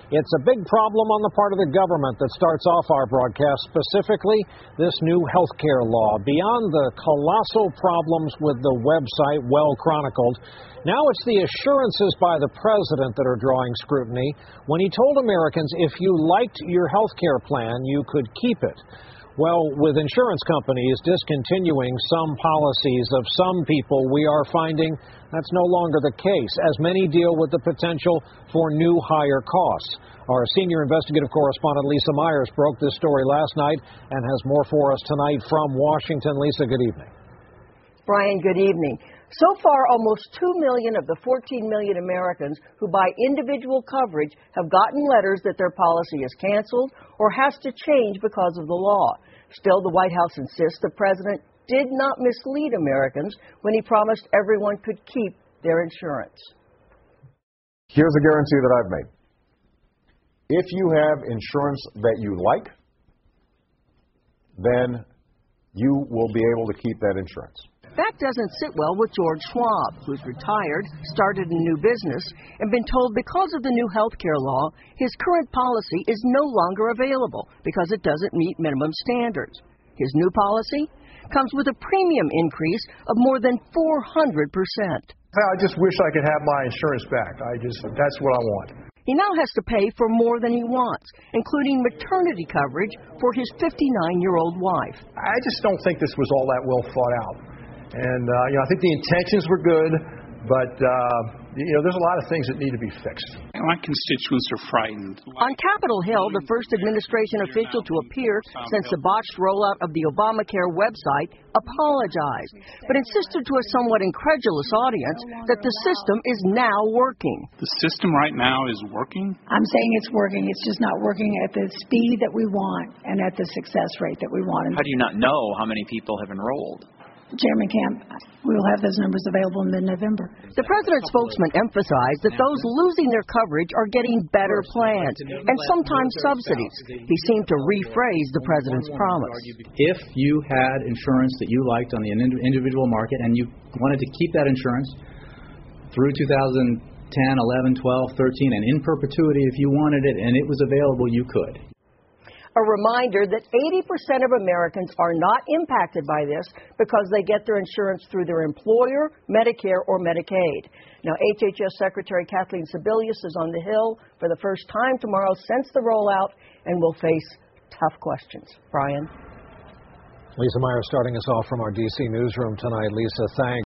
It's a big problem on the part of the government that starts off our broadcast, specifically this new health care law. Beyond the colossal problems with the website, well chronicled, now it's the assurances by the president that are drawing scrutiny when he told Americans if you liked your health care plan, you could keep it. Well, with insurance companies discontinuing some policies of some people, we are finding that's no longer the case, as many deal with the potential for new higher costs. Our senior investigative correspondent Lisa Myers broke this story last night and has more for us tonight from Washington. Lisa, good evening. Brian, good evening. So far, almost 2 million of the 14 million Americans who buy individual coverage have gotten letters that their policy is canceled or has to change because of the law. Still, the White House insists the president did not mislead Americans when he promised everyone could keep their insurance. Here's a guarantee that I've made. If you have insurance that you like, then you will be able to keep that insurance. That doesn't sit well with George Schwab, who's retired, started a new business, and been told because of the new health care law, his current policy is no longer available because it doesn't meet minimum standards. His new policy comes with a premium increase of more than 400%. I just wish I could have my insurance back. That's what I want. He now has to pay for more than he wants, including maternity coverage for his 59-year-old wife. I just don't think this was all that well thought out. And, I think the intentions were good, but, there's a lot of things that need to be fixed. My constituents are frightened. On Capitol Hill, the first administration official to appear since the botched rollout of the Obamacare website apologized, but insisted to a somewhat incredulous audience that the system is now working. The system right now is working? I'm saying it's working. It's just not working at the speed that we want and at the success rate that we want. How do you not know how many people have enrolled? Chairman Camp, we will have those numbers available in mid-November. The president's spokesman emphasized that those losing their coverage are getting better plans and sometimes subsidies. He seemed to rephrase the president's promise. If you had insurance that you liked on the individual market and you wanted to keep that insurance through 2010, 11, 12, 13, and in perpetuity if you wanted it and it was available, you could. A reminder that 80% of Americans are not impacted by this because they get their insurance through their employer, Medicare, or Medicaid. Now, HHS Secretary Kathleen Sebelius is on the Hill for the first time tomorrow since the rollout and will face tough questions. Brian? Lisa Myers starting us off from our D.C. newsroom tonight. Lisa, thanks.